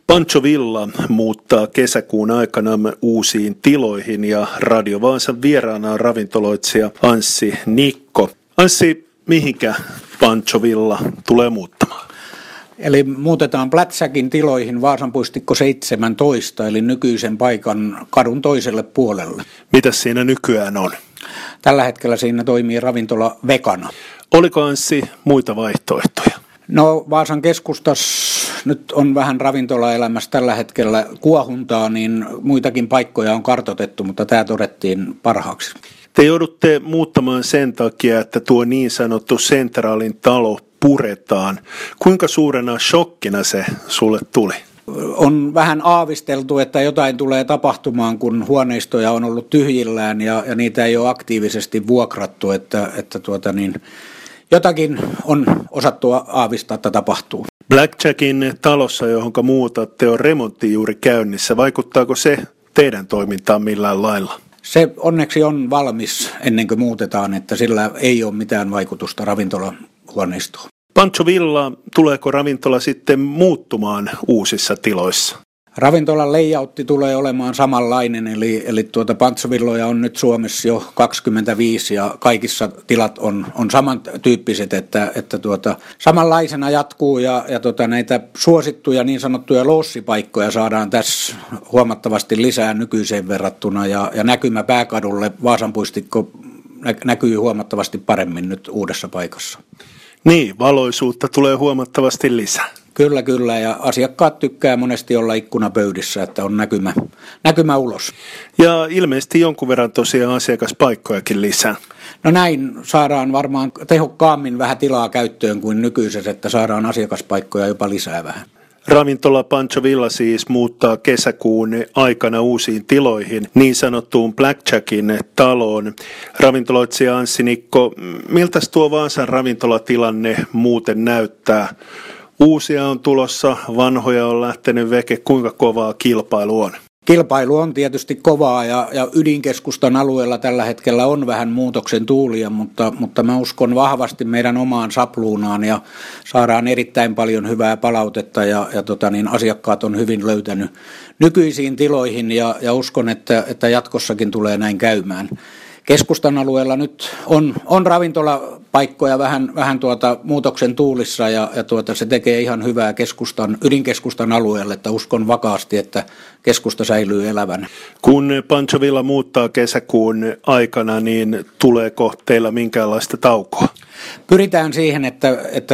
Pancho Villa muuttaa kesäkuun aikana uusiin tiloihin ja Radio Vaasan vieraana on ravintoloitsija Anssi Nikko. Anssi, mihinkä Pancho Villa tulee muuttamaan? Eli muutetaan Plätsäkin tiloihin Vaasanpuistikko 17, eli nykyisen paikan kadun toiselle puolelle. Mitäs siinä nykyään on? Tällä hetkellä siinä toimii ravintola Vegana. Oliko Anssi muita vaihtoehtoja? No Vaasan keskustassa nyt on vähän ravintolaelämässä tällä hetkellä kuohuntaa, niin muitakin paikkoja on kartoitettu, mutta tämä todettiin parhaaksi. Te joudutte muuttamaan sen takia, että tuo niin sanottu Centralin talo puretaan. Kuinka suurena shokkina se sulle tuli? On vähän aavisteltu, että jotain tulee tapahtumaan, kun huoneistoja on ollut tyhjillään ja niitä ei ole aktiivisesti vuokrattu, että jotakin on osattu aavistaa, että tapahtuu. Blackjackin talossa, johon muutatte, on remontti juuri käynnissä. Vaikuttaako se teidän toimintaan millään lailla? Se onneksi on valmis ennen kuin muutetaan, että sillä ei ole mitään vaikutusta ravintolahuoneistoon. Pancho Villa, tuleeko ravintola sitten muuttumaan uusissa tiloissa? Ravintolan layoutti tulee olemaan samanlainen, eli Pancho Villoja on nyt Suomessa jo 25 ja kaikissa tilat on samantyyppiset, että samanlaisena jatkuu ja näitä suosittuja niin sanottuja lossipaikkoja saadaan tässä huomattavasti lisää nykyiseen verrattuna ja näkymä pääkadulle Vaasanpuistikko näkyy huomattavasti paremmin nyt uudessa paikassa. Niin, valoisuutta tulee huomattavasti lisää. Kyllä, ja asiakkaat tykkää monesti olla ikkunapöydissä, että on näkymä ulos. Ja ilmeisesti jonkun verran tosiaan asiakaspaikkojakin lisää. No näin saadaan varmaan tehokkaammin vähän tilaa käyttöön kuin nykyisessä, että saadaan asiakaspaikkoja jopa lisää vähän. Ravintola Pancho Villa siis muuttaa kesäkuun aikana uusiin tiloihin, niin sanottuun Blackjackin taloon. Ravintoloitsija Anssi Nikko, miltä tuo Vaasan ravintolatilanne muuten näyttää? Uusia on tulossa, vanhoja on lähtenyt veke. Kuinka kovaa kilpailu on? Kilpailu on tietysti kovaa ja ydinkeskustan alueella tällä hetkellä on vähän muutoksen tuulia, mutta mä uskon vahvasti meidän omaan sapluunaan ja saadaan erittäin paljon hyvää palautetta ja asiakkaat on hyvin löytänyt nykyisiin tiloihin ja uskon, että jatkossakin tulee näin käymään. Keskustan alueella nyt on ravintolapaikkoja vähän muutoksen tuulissa ja se tekee ihan hyvää ydinkeskustan alueelle, että uskon vakaasti, että keskusta säilyy elävänä. Kun Pancho Villa muuttaa kesäkuun aikana, niin tuleeko teillä minkäänlaista taukoa? Pyritään siihen, että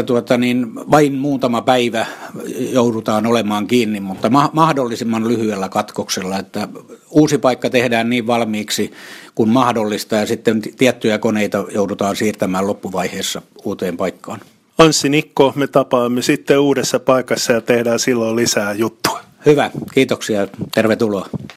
vain muutama päivä joudutaan olemaan kiinni, mutta mahdollisimman lyhyellä katkoksella, että uusi paikka tehdään niin valmiiksi kuin mahdollista ja sitten tiettyjä koneita joudutaan siirtämään loppuvaiheessa uuteen paikkaan. Anssi Nikko, me tapaamme sitten uudessa paikassa ja tehdään silloin lisää juttua. Hyvä, kiitoksia, tervetuloa.